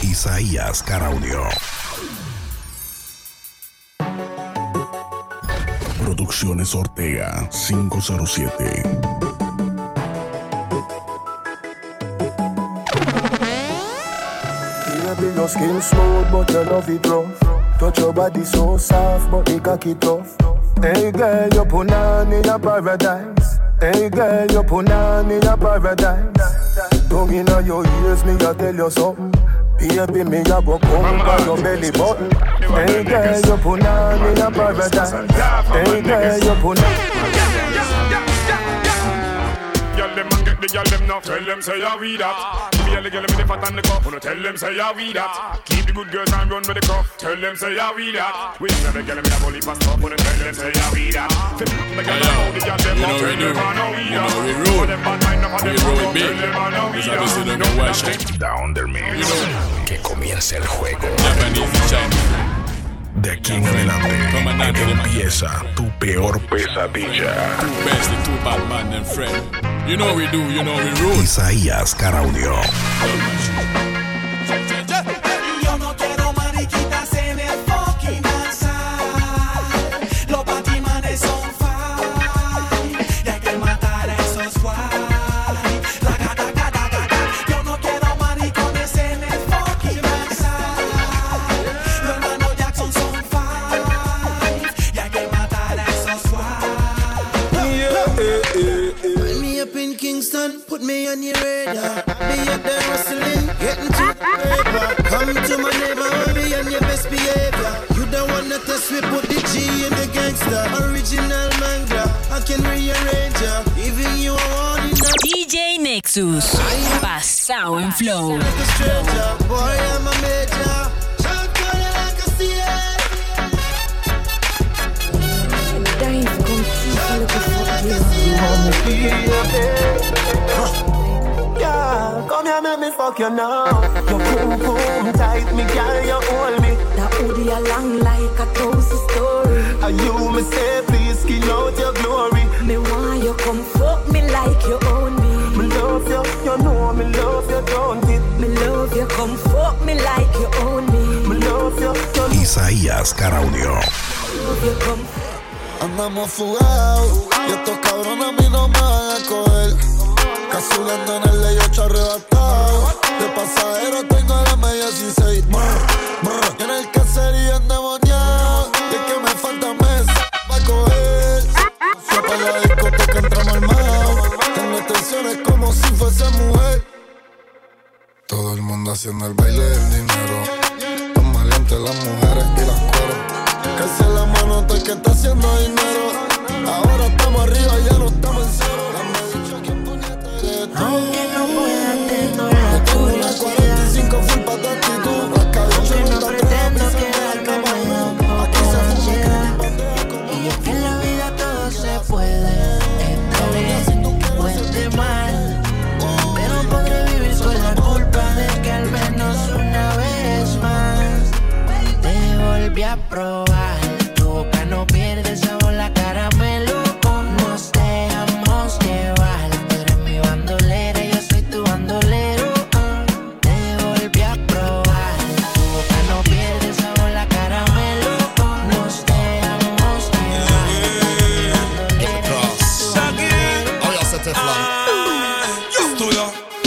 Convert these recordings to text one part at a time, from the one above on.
Isaías Caraudio. Producciones Ortega 507. Your skin smooth, but you love it rough. Touch your body so soft, but it cocky tough. Hey girl, you punani your paradise. Hey girl, you punani your paradise. Tongue inna your ears, me a tell you something. Baby, me a go come by your belly button. Hey girl, you punani your paradise. Hey girl, you punani. Y'all them and get the y'all them now. Tell them say ya we that. Give me a girl with the fat and the cuff. Wanna tell them say ya we that. Keep the good girls and run with the cuff. Tell them say ya we that. We never get them in a bully pass up. Wanna tell them say ya we that. The girl about the y'all them now. Tell them I know we that. We roll. We roll big. Esa vez se lo voy a shake down their mix. Que comience el juego. De aquí en adelante empieza tu peor pesadilla. Two best and two bad man and friend. You know we do, you know we rule. Isaías Caraudio. Yo no quiero mariquitas en el fucking outside. Los batimanes son fine. Y hay que matar a esos guay. La gata, gata, gata. Yo no quiero maricones en el fucking outside. Los hermanos Jackson son fine. Y hay que matar a esos guay. Find me up in Kingston, put me on your radar. Be up there hustling, getting to the paper. Come to my neighborhood, be on your best behavior. You don't wanna test me, put the G in the gangster. Original manga, I can rearrange ya. Giving you a warning. DJ Nexus, pasado en flow. Like a stranger, boy, I'm a major. Shot calling like a CA. Dying to come see you look for you. Yeah, come here, make me fuck you now. Your boom boom tight, me girl, you hold me. That hoodie along like a toast story. And you me say, please skin out your glory. Me want you come fuck me like you own me. Me love you, you know me love you, don't it? Me love you, come fuck me like you own me. Me love you, you know. Isaías Caraudio. Love you, come. Andamos fugados y estos cabrones a mí no me van a coger. Casulando en el ley 8 arrebatado. De pasajero tengo la media 16. Y en el caserío endemoniado. Y es que me falta meses para coger. Fue para la discoteca, entramos armados. Tengo tensiones como si fuese mujer. Todo el mundo haciendo el baile del dinero. Tan maleantes las mujeres y las cueros. Que si la mano estoy que está haciendo dinero. Ahora estamos arriba, ya no estamos en cero. Dame dicho que puñeta eres tú. Aunque no pueda, tengo la Una 45 full pa' tu actitud. Aunque no pretendo quedarme medio Aquí se fuma. y es que en la vida todo se puede. Esté bien o esté mal, pero podré vivir con la culpa de que al menos una vez más te volví a probar. Tu boca no pierde sabor, la caramelo. Nos dejamos llevar. Tú eres mi bandolera, yo soy tu bandolero. Te volví a probar. Tu boca no pierde sabor, la caramelo. Nos dejamos llevar. Ahora se te flan. Stoya,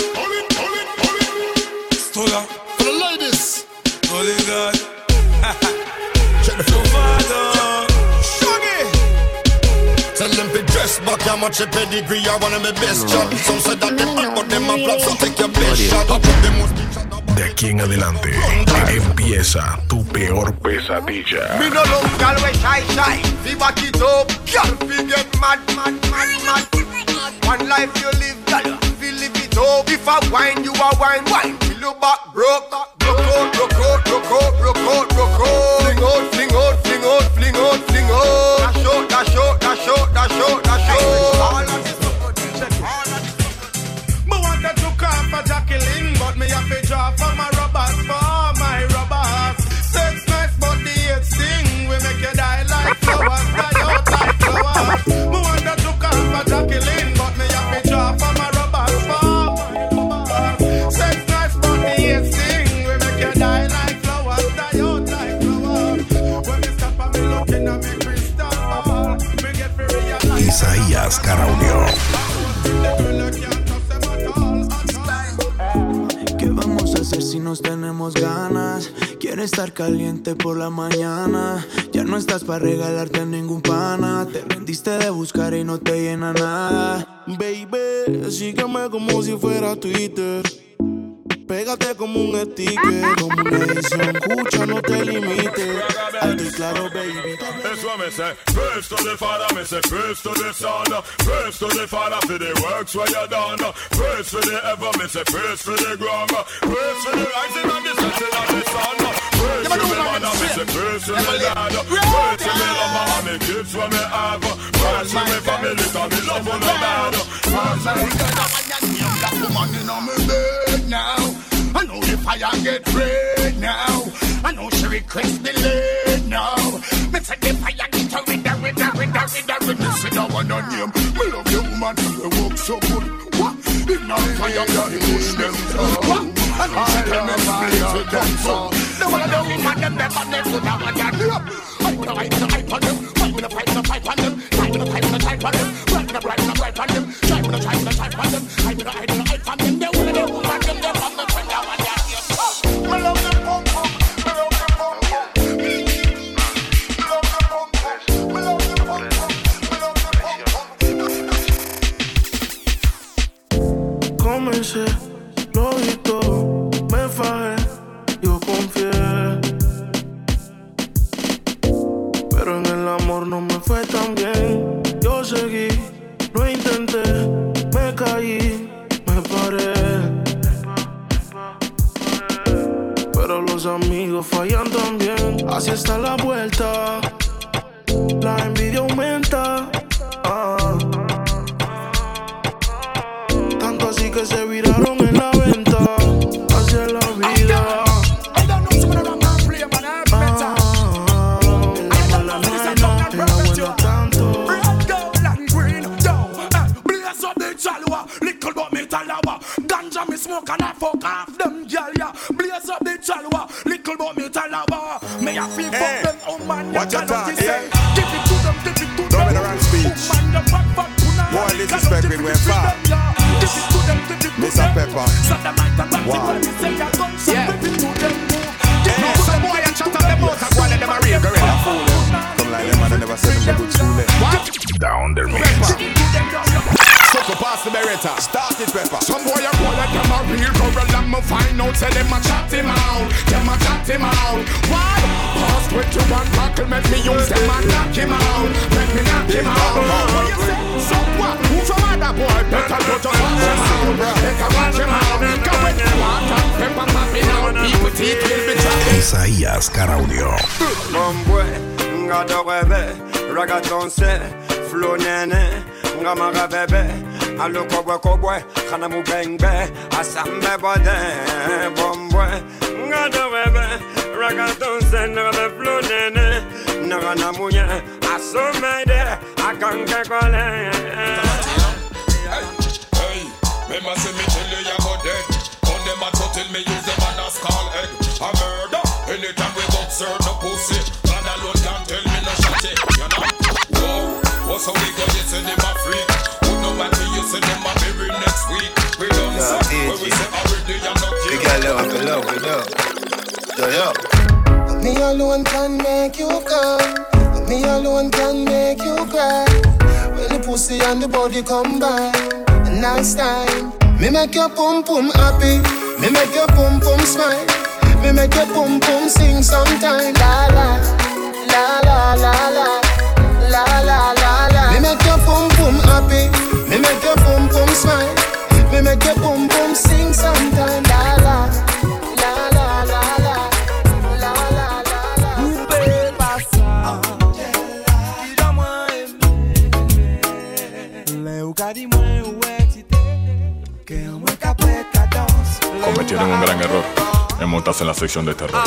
Stoya, For the ladies. holy God. Check the flow. Shaggy. Tell them to dress back, how much a pedigree, I want my best job. Some said that they hot, but them a flop, so take your best shot. I put them most De aquí en adelante empieza tu peor pesadilla. Me no love girl we shy shy. We back it up, girl we get mad. One life you live, girl, we live it up. If I wine, you a wine. Till you back broke. Broke out. Fling out. Dash out. All of this Me wanted to call for Jacqueline, but me have to draw for my robots, for my robots. Sex nice, but the hate sting. We make you die like flowers, die out like flowers. Me wanted to call for Jacqueline, but me have to draw for my robots, for my robots. Sex nice, but the hate sting. We Cara Audio. ¿Qué vamos a hacer si nos tenemos ganas? Quiero estar caliente por la mañana. Ya no estás para regalarte a ningún pana. Te rendiste de buscar y no te llena nada. Baby, sígueme como si fuera Twitter. Pégate como un sticker, como una edición. Escucha, no te limites. Alto y claro, baby. That's what me say. Praise to the Father, me say praise to the Son. Praise to the Father for the works where you done. Praise for the ever, me say praise for the ground. Praise for the rising and the setting of the sun. Praise to the mother, me say praise to the dad. Praise to me lover and me kids where me have. Praise to me family, cause me love for no bad. Praise to me that woman in on me bed now. I know the fire get red now. I know she requests the lead now. Me take the fire get her with her. Me sit down on her name. Me love the woman, you work so good. What? In our fire, you push them down. What? I know she can never to them so. The one of the woman, them never put out on their grip. I'm gonna fight on them. I'm gonna fight on them. I'm gonna fight on them. I'm gonna fight on them. I'm gonna fight on them. I'm gonna fight on them. I'm gonna fight on them. The one of the woman, them never put out on their grip. Me love them pump pump. Me love them pump pump. Me love them pump pump. Me love them pump pump. Me love them pump pump. Comencé, lo di todo, me fajé, yo confié. Pero en el amor no me fue tan bien. Yo seguí, lo intenté, me caí, me paré. Pero los amigos fallan también. Así está la vuelta, la envidia aumenta. Tanto así que se viraron en la venta. Hacia la vida. Little but me talawa. Ganja me smoke and I fuck off them gyal ya. Blaze up the chalwa. Little but me talawa. May I feel fuck them oh man. Watch your talk, yeah. Give it to them, give it to them. Don't be the wrong speech. Oh man, the fat punana. Boy, disrespect me when far. Give it to them, give it to them. Mr. Pepper. Wow. Yeah. Yeah. Some boy a chat on them out and go and let them a real gorilla fool them. Come like them and they never send them a good school them. What? Down their mix. Suck up past the Beretta. Start it, Pepper. Some boy a call like them a real gorilla. Me find out say them a chat him out. Them a chat him out. Why? Past 21 tackle make me use them and knock him out. Make me knock him out. What you say? So what? Who from other boy? Better go to watch him out. Better watch him out. Cause when you want and Pepper popping out, people teeth will be trapping. Isaías Cara Audio. Bombwe, ngado rebe, ragaton se, flow nene, ngamara bebe, alo kobwe, khana mu bengbe, asambe bode. Bombwe, ngado rebe, ragaton se, ngame flow nene, ngana muye, asomede, akanke kole. Hey, remember say me tell you you're about dead. On them a tell me use them and a skull egg. A murder, anytime we got serve no pussy. God alone can tell me no shotty, you know. Whoa, what's how we go, you say them a freak. Who know what you say them a bury next week. We don't say, when we say already I'm not kidding. We got love. Yo. Me alone can make you come. Me alone can make you cry. When the pussy and the body combine, nice time. Me make your pum pum happy. Me make your pum pum smile. Me make your pum pum sing sometime. La la, la la la la, la la la la. Me make your pum pum happy. Me make your pum pum smile. Me make your pum pum sing sometime. La la, la la la la, la la la la. Vous pouvez passer. Dis-moi aimer. Ou qu'a dit moi ou excité. Que moi capé ta danse. Cometieron un gran error en montarse en la sección de terror.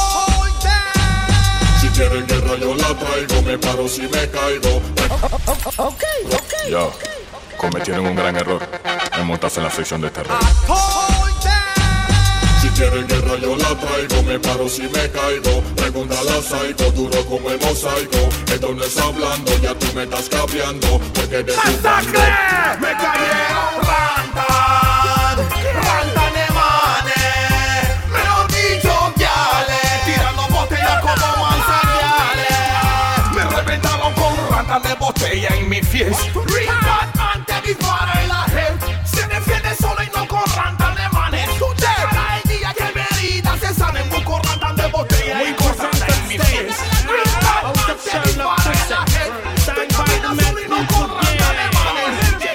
Si quieren guerra yo la traigo, me paro si me caigo. Yo, cometieron un gran error en montarse en la sección de terror. quieren guerra yo la traigo. Me paro si me caigo. Pregúntale a Psycho, duro como el mosaico. Esto no es hablando, ya tú me estás capeando. Porque de tu bando me cayeron rantan de manes. Me lo dicho guiales, tirando botellas como manzanales. Me reventaron con rantan de botella en mi fiesta. Rican antes dispara en la head. Se defiende solo y no con rantan de manes. Cada el día que me herida se sanen con rantan de botella y con rantan en mi fiesta. Rican antes dispara en la head. Se defiende solo y no con rantan de manes.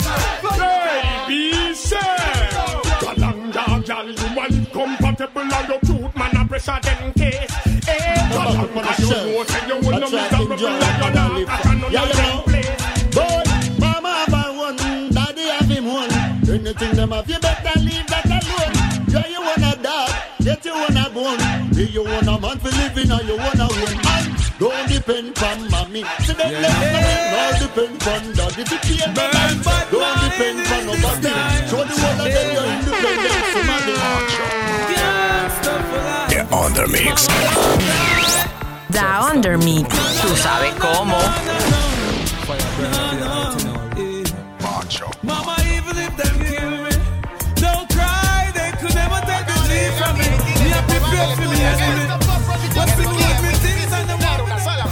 Baby, say Kalanga, girl, you are compatible and your cute man a pressure them case. Hey, Kalanga, you know say you will not miss a rebel like a dog. I cannot let place. Boy, mama have a one, daddy have him one. Anything them have, you better leave that alone. Yeah, you want a dog, get you want a bone. Yeah, you want a man for living or you want a woman. Don't depend on mommy. So them left me, all depend on daddy. If you can't man, don't depend on nobody. Show the world that you're independent from The Undermix. The Undermix. Tú sabes cómo. Mama, even if them kill me, don't cry, they could never take the lead from me. Me a prepare for me enemy. What's the keep me things and the water?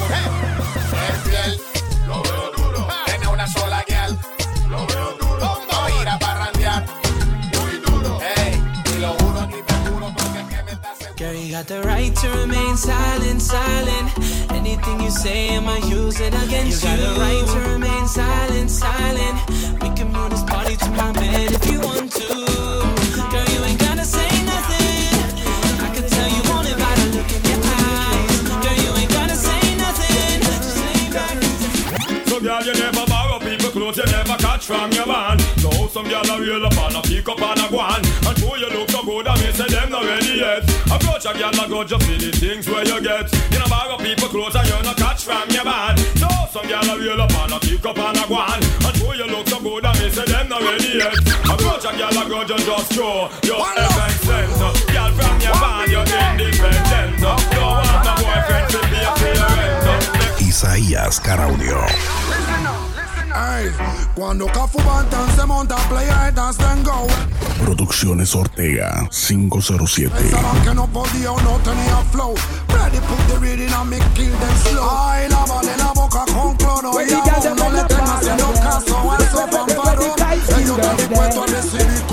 Lo veo duro, tiene una sola girl. Lo veo duro, va a ir a parrandear. Muy duro, ey, y lo juro ni te juro porque es que me estás seguro. Girl, you got the right to remain silent, silent. Anything you say, I'ma use it against you. You got the right to remain silent, silent. We can move this party to my bed if you want to. Girl, you ain't gotta say nothing. I can tell you want it by the look in your eyes. Girl, you ain't gotta say nothing. Just lay back. So girl, you never borrow people clothes, you never catch from your man. So some girl a reel up and a pick up and a go on. And who you look so good, I may say them not ready yet. Approach a girl a go just see the things where you get. You know borrow people clothes and you not catch from your man. So some girl a reel up and a pick up and a go on. And who you look so good, I may say them not ready yet. Approach a girl a go just show your effect sense. Girl from your band, you're independent. Don't want a boyfriend to be a parent. Isaías Caraudio. Ay, cuando Cafu Bantan se monta playa y dance then go. Producciones Ortega 507. Pensaban que no podía o no tenía flow. Ready put the reading and me kill them slow. Ay, lávale la boca con cloro y aún no le tengas haciendo caso. Eso pamparo. Ellos están dispuestos a recibir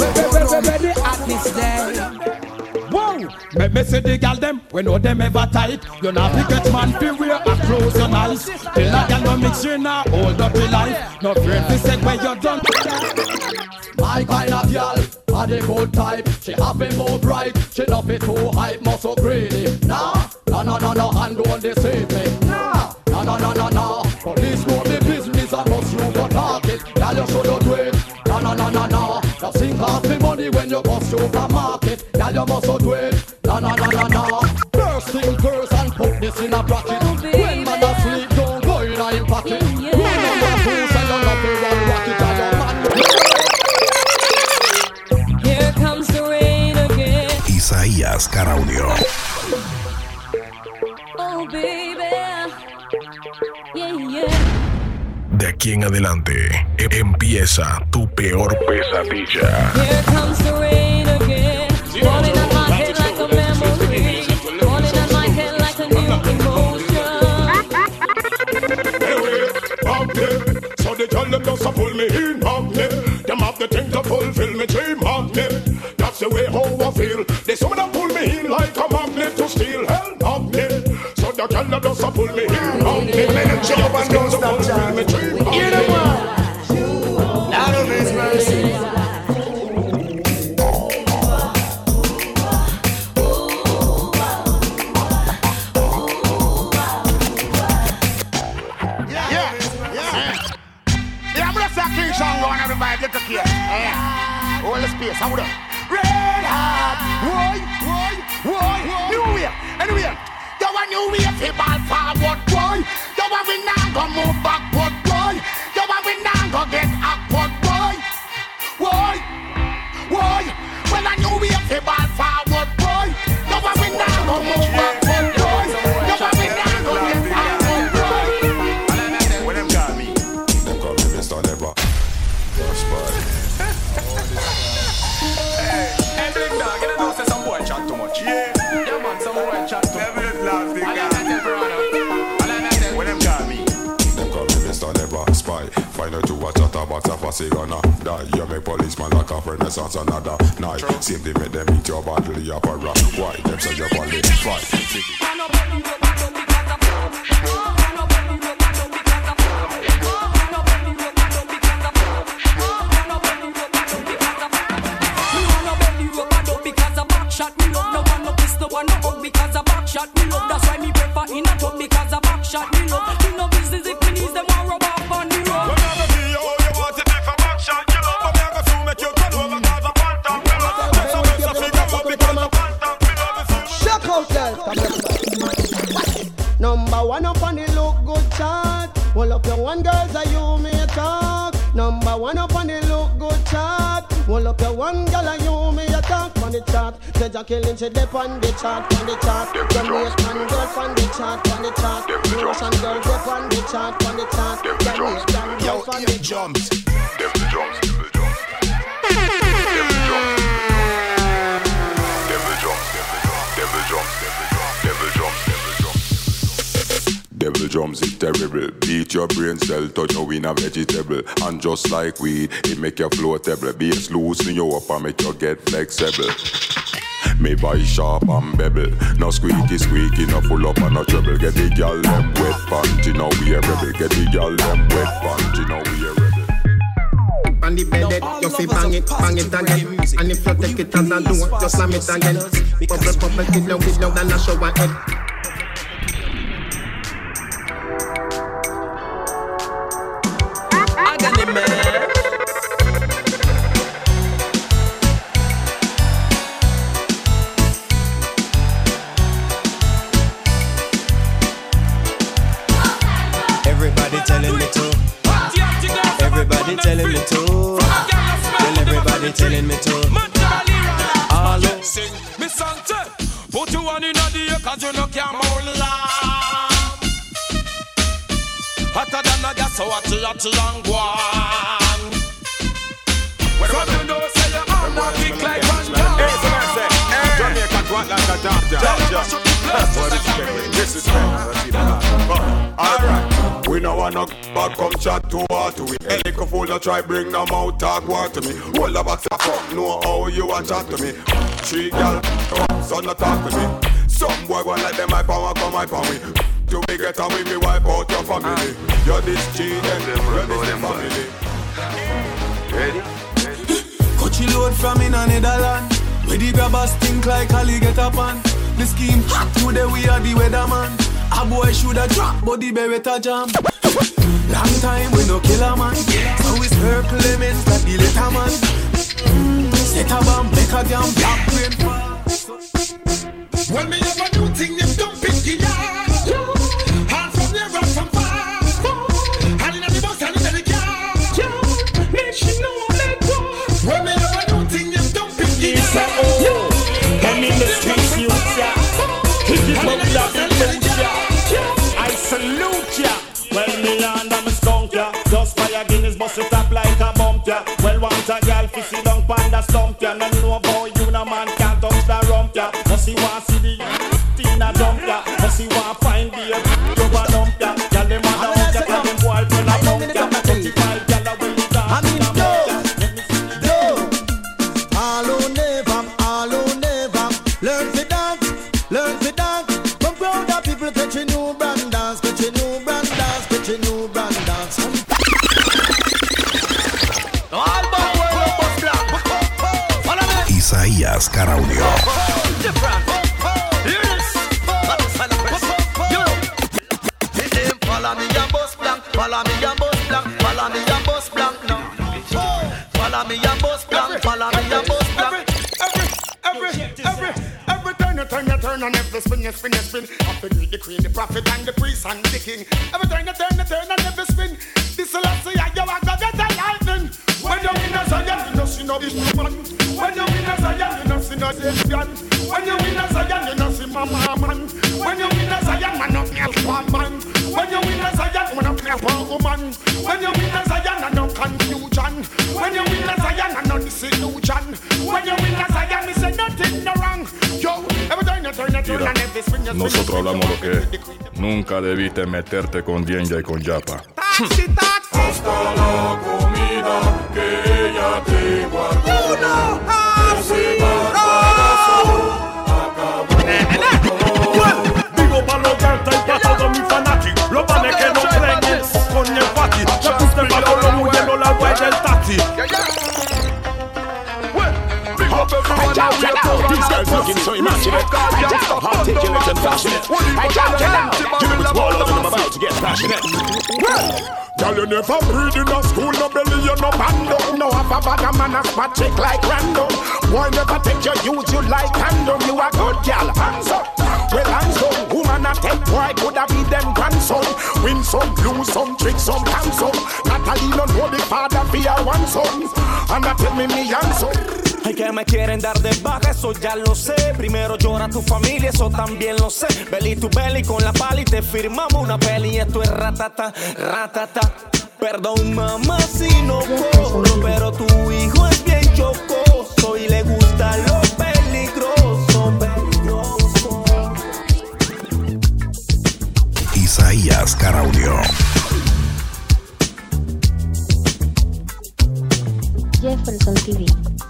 Whoa! Me say the gal them, we know them ever tight. You not pick man fi wear a clothes you nice. Tell a gal no mix you now, hold up your life. No afraid to say when you done. My kind of girl, a the good type. She have it more bright, she love it too hype, more so greedy. Nah, no, and don't deceive me. Nah, no. Police know the business and must you go talk it. Girl, you should do it. No. Just think of the money when you bust through the market. Girl, you must do it. No. First thing first and put this in a bracket. When man asleep, don't go in a pocket. Rule number 2, say you love the one rocket and your man. Here comes the rain again. Isaías Caraudio. Oh baby, yeah. De aquí en adelante empieza tu peor pesadilla. Here comes the rain again. Falling on my head like a memory. Falling on my head like a new emotion. So they tell them just to pull me in on them. Them have the thing to fulfill me dream on them. That's the way how I feel. They some of them pull me in like a magnet to steal hell on them. So they tell them just to pull me in on them. Jump and don't stop fulfill me dream on them. You know what? Out of His mercy. Everybody get the key. Hold the space. Hold up. Red hot. Why? New way. Anyway. You want new way for ball forward, boy. You want we now go move backward, boy. You want we now go get upward, boy. Why? Well, a new way for ball forward, boy. chat to. When them call me. Them call me Mr. Never Spy. Find out to watch a tabac, a pussy gonna die. You make policeman like a renaissance another night. Same thing make them eat your badly up a rock. Why? Them say you're only fight. Shot me love, no one no pistol, one no hug because a back shot me love. That's why me prefer in a tub because a back shot me love. You no business if me needs them one rub off on the road. Whenever see you, you want it if a back shot you love. But me I go soon make you turn over cause a phantom me love. That's a mess of figure up because a phantom me love. Shock out girl, number one up on the look good chart. Hold up your one girls are you may talk. Number one up on the look good chart. Hold up your one girl and you may talk on the chart. Say Jackie Lynch dip on the chart, on the chart. Jamaican girl on the chart, on the chart. Russian girl dip on the chart, on the chart. Jamaican girl on the chart. Devil drums is terrible. Beat your brain cell, touch no in a vegetable. And just like weed, it make you floatable. Bass loosen you up and make you get flexible. Me buy sharp and bevel. No squeaky, no full up and no trouble. Get the girl them wet panty, now we a rebel. Get the girl them wet panty, now we a rebel. On the bed, you fi bang it again. And if you take it as a do, just slam it again. Bubble, give love, then I show my head. Everybody telling me to. Everybody telling me to. Tell everybody telling me to. All sing me song too. Put you on in the air cause you no can moan long. Hotter than a gas so hot and guan. When you know say you are not kick like one dog. Hey, so I say, Jamaica to like a dog. That's what it's this is alright. We no want no bad come chat to her to it. Any fool no try bring no mouth talk war to me. Hold the box of fuck, know how you a chat to me. 3 gal, so no talk to me. Some boy want like them my power come my power. To be get on with me wipe out your family. You're this cheat and you're this family. Ready? Coachy load from in a Netherland. Where the grabbers think like Ali get up on. The scheme hot today we are the weatherman. A boy shoulda drop but the beretta jam. Long time we no kill a man. So it's her Clemens like the letter man. Set a bomb, make a damn black brain fall. When me have a new thing, you don't pick it up. Hands from there, run from far. Hand in the bus, hand in the car. Make she know let go. When me have a new thing, you don't pick it up. I'm in the streets, you yeah. If you love that, I salute ya. Well, me land and me skunk ya. Just fire Guinness, bust it up like a bump ya. Well, want a girl, fi sit down panda stump ya. None know about you, no man can't touch the rump ya. Must he want see the Tina dump ya. Must he want find the rubber dump ya. Girl, them mother out ya, girl, them boyfriend a bump ya. 35 girl a well down. I mean, all who never learn to dance. Come proud of people catch a new brand dance, catch a new brand dance, catch a new brand dance. All about world bus black. Follow me. Isaías Caraudio. Different. Yes. Follow me and bus blank. Follow me and bus blank. Follow me and bus blank. No. Follow me and bus blank. Follow me and bus blank. Every time you turn and every spin, you spin. Have to greet the queen, the prophet and the priest and the king. Every time you turn and every spin. This will say you are gonna get a lightning. When you win a Zion, you know see no this man. When you win a Zion, you know see no this man. When you win a Zion, you know see mama man. When you win a Zion, man no help man. When you win a Zion, man no help woman. When you win a Zion, no confusion. When you win a Zion, no disillusion. When you win a Zion, me say nothing no wrong. Yo, every time Mira, nosotros hablamos lo que es. Nunca debiste meterte con Dienja y con Yapa. Hasta la comida que ella te guardó. Ese barbarazo Digo pa' los gangsta y pa' todos mis fanáticos. Los panes que no creen con el pati. Ya puse bajo los huyendo la wea del taxi. These guys looking so immaculate. Articulate and passionate. Give it wall and I'm about to get passionate. Girl, you never breed in a school, no belly, you no bando. No have a bag of man a spot check like random. Boy never take your youth, you like random. You a good girl, hands up. Well, hands up. Woman a take boy, coulda be them grandson. Win some, lose some, trick some, dance some. Natalie no know the father be a one son. And I tell me handsome. Ay, que me quieren dar de baja, eso ya lo sé. Primero llora tu familia, eso también lo sé. Belly to belly con la pala y te firmamos una peli. Y esto es ratata, ratata. Perdón mamá si no corro, pero tu hijo es bien chocoso y le gusta lo peligroso, peligroso. Isaías Caraudio. Jefferson TV.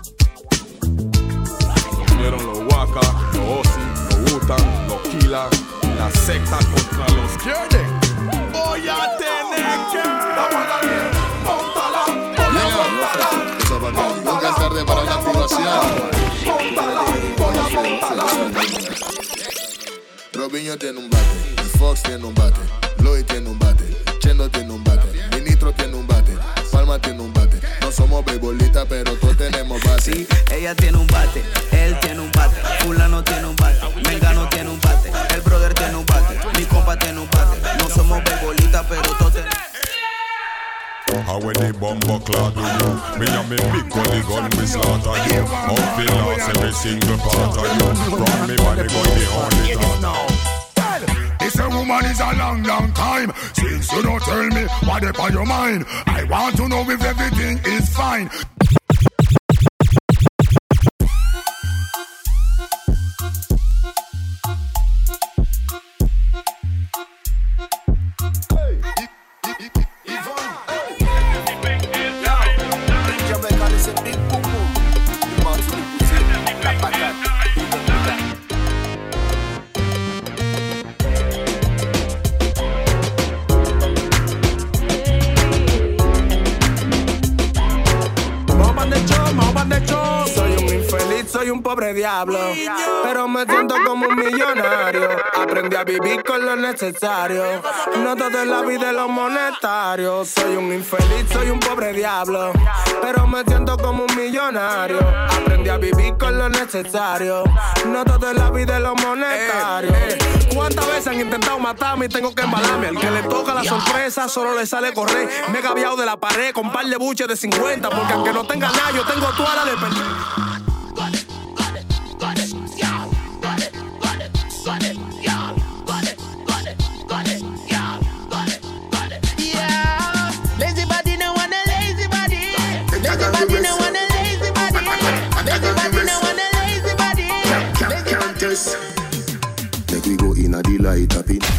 Vinieron los Waka, los Ozzy, los Utan, los Kila, la secta contra los quieren. Voy a tener que Nunca es tarde para la activación. Robinho tiene un bate, Fox tiene un bate, Lloyd tiene un bate, Chendo tiene un bate, Ministro tiene un bate, Palma tiene un bate. No somos beisbolistas, pero todos tenemos bate. Sí, ella tiene un bate, él tiene un bate, fulano tiene un bate, Mengano tiene un bate, el brother tiene un bate, mi compa tiene un bate. No somos beisbolistas, pero todos tenemos. How when the bomber clad do you? Me and me big gully gun we slaughter you. Up the loss every single part of you. Run me money gun the only thought. This a woman is a long, long time since you don't tell me what up on your mind. I want to know if everything is fine. Soy un pobre diablo, pero me siento como un millonario. Aprendí a vivir con lo necesario, no todo en la vida es lo monetario. Soy un infeliz, soy un pobre diablo, pero me siento como un millonario. Aprendí a vivir con lo necesario, no todo en la vida es lo monetario. ¿Cuántas veces han intentado matarme y tengo que embalarme? Al que le toca la sorpresa solo le sale correr. Me he gaviado de la pared con par de buches de 50, porque aunque no tenga nada yo tengo toda la de perder. Make we go in a delight up in.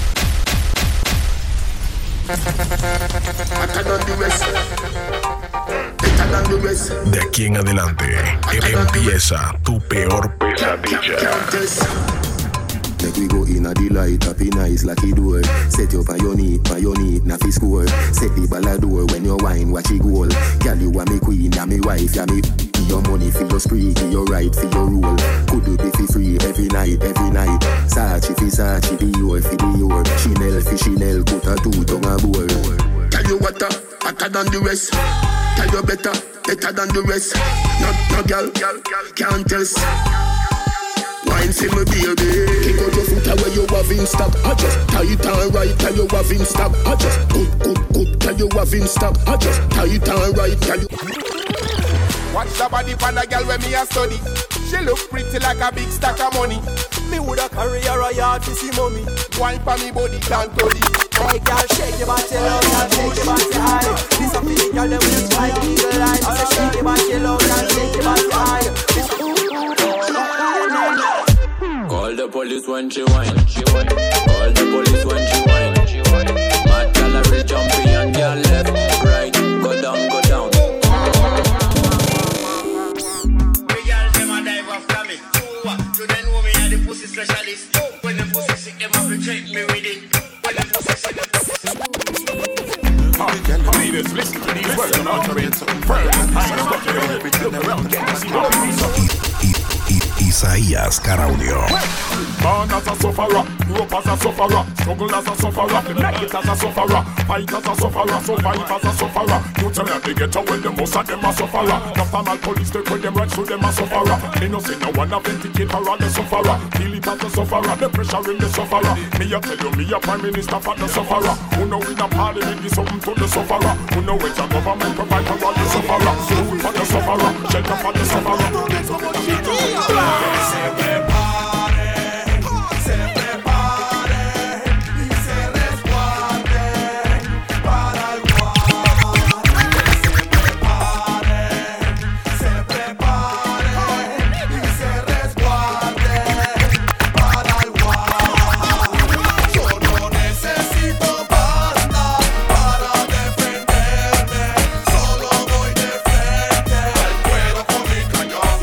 De aquí en adelante empieza tu peor pesadilla. Make we go in a delight up in eyes like it door. Set you on your knee, na fi score. Set the ball a door when you wine, watch it goal. Girl, you are me queen, and me wife, ya me. Your money for your spree, for your right, for your rule. Could do be free every night, every night. Sachi fi Sachi, Dior fi Dior. Chanel fi Chanel, put a two tongue a bowl. Tell you what, hotter than the rest. Tell you better than the rest. No girl, can't test. Wine see me baby. Kick out your foot away you have in stock. I just tight and right, tell you have in stock. I just good, tell you have in stock. I just tight and right, tell you. Watch the body for the girl when me a study. She look pretty like a big stack of money. Me woulda carry her a yard to see mommy. Wine for me body can't tell it. Hey girl, shake your body low, girl, shake your body high. This a for the girl them with white eagle eyes. I say shake your body low, girl, shake your body high. Call the police when she whine. Call the police when she whine. Mad gal a real champion, girl left, right, go down, go down. We girl them a dive off from me. You then know me a the pussy specialist. When the pussy sick, them have to check me with it. When the pussy sick, ladies, listen to these words and utterance. First, I stop you. Look around, get to see what Isaías Caraudio. Born as a sufferer, grew up as a sufferer, struggle as a sufferer, make it as a sufferer, fight as a sufferer, survive as a sufferer. You tell me they get away, the most of them are sufferer. The formal police take with them right, so them are sufferer. They no say no one a vindicator or the sufferer. Feel it as a sufferer, the pressure in the sufferer. Me a tell you, me a prime minister for the sufferer. Who know in a parliament is something to the sufferer. Who know it's a government provide for all the sufferer. Food for the sufferer, shelter for the sufferer. Se prepare y se resguarde para el Se prepare y se resguarde para el Yo no necesito banda para defenderme, solo voy de frente al cuero con mi cañón.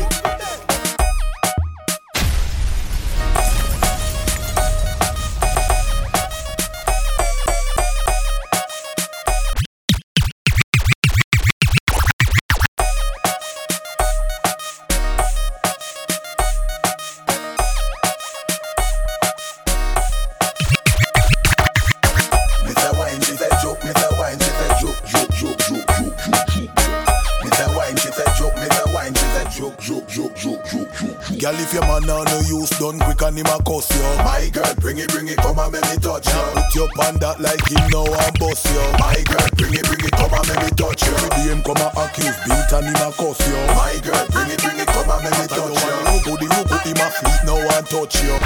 Girl, if your man now no use done quick and him a cuss you. My girl, bring it, come and make me touch you. Put your pan that like him now and bust you. My girl, bring it, come and make me touch you. Every day him come and accuse, beat and him a cuss you. My girl, bring it, come and make me touch you. You put him a fleet now and touch you.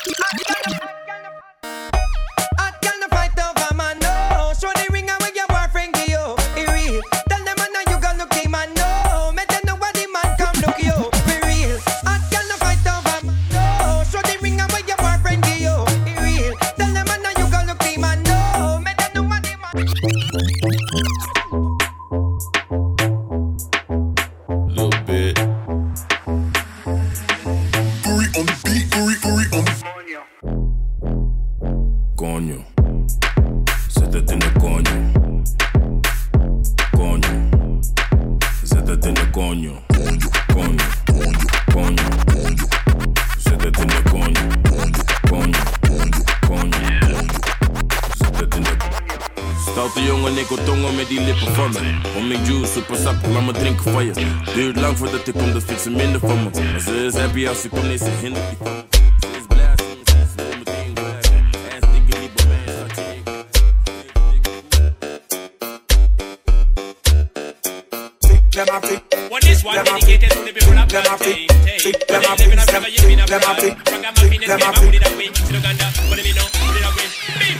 Stoute jongen, ik wil tongen met die lippen van me. Om mijn juice, super sap, laat me drinken van je. Duurt lang voordat ik kom, dat vindt ze minder van me. Maar ze is happy als ik kom, nee, ze hindert die van me. Ze is blij als ze wil meteen blijven. En stikken niet bij mij, schat je. Well, this one dedicated to the people of plantain. When they live in a river, you in a bar. Ragamuffin is game, I put it away. To Uganda, put it in, put it away. Bim!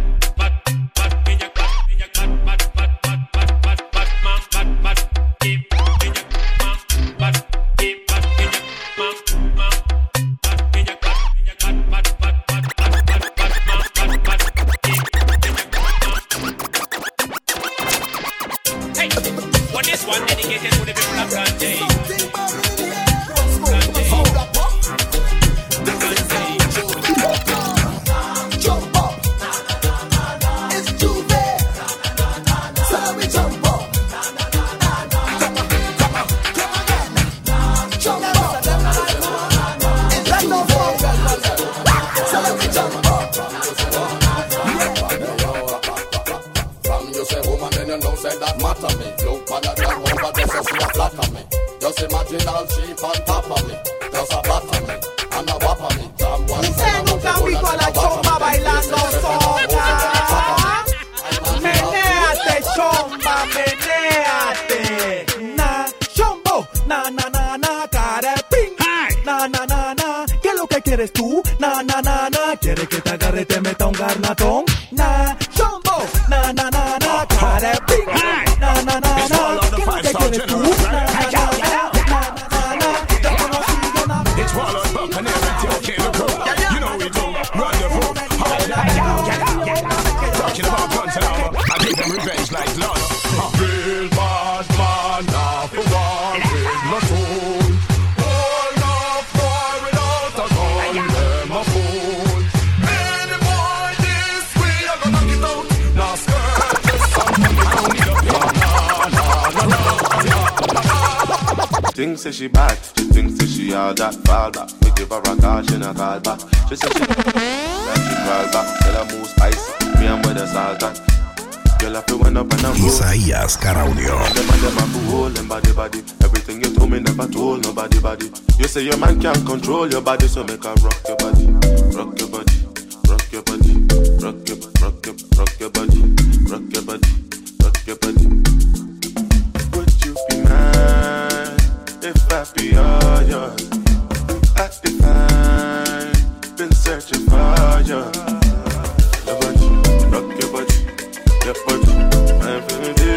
¿Quieres tú? Na, na, na, na. ¿Quieres que te agarre y te meta un garnatón? Na, chombo. Na, na, na, na. Cara de ping. Na, na, na, na. ¿Qué es lo que quieres tú? Na, na, na, na. Na, na, na, na. Ya conocido, na. It's Wallow Buccaneer and Joe King. thinks that she bad. She thinks that she all that fall back. Me give her a call, she not call back. She said she call back. Tell her move spicy. Me and with the salt and Isaías Caraudio. Body. Everything you told me never told nobody body. You say your man can't control your body, so make her rock your body, rock your body, rock your body, rock your body, rock your body, rock your body. Would you be mine if I be all yours? I define, been searching for you. Your body, rock your body. I'm feeling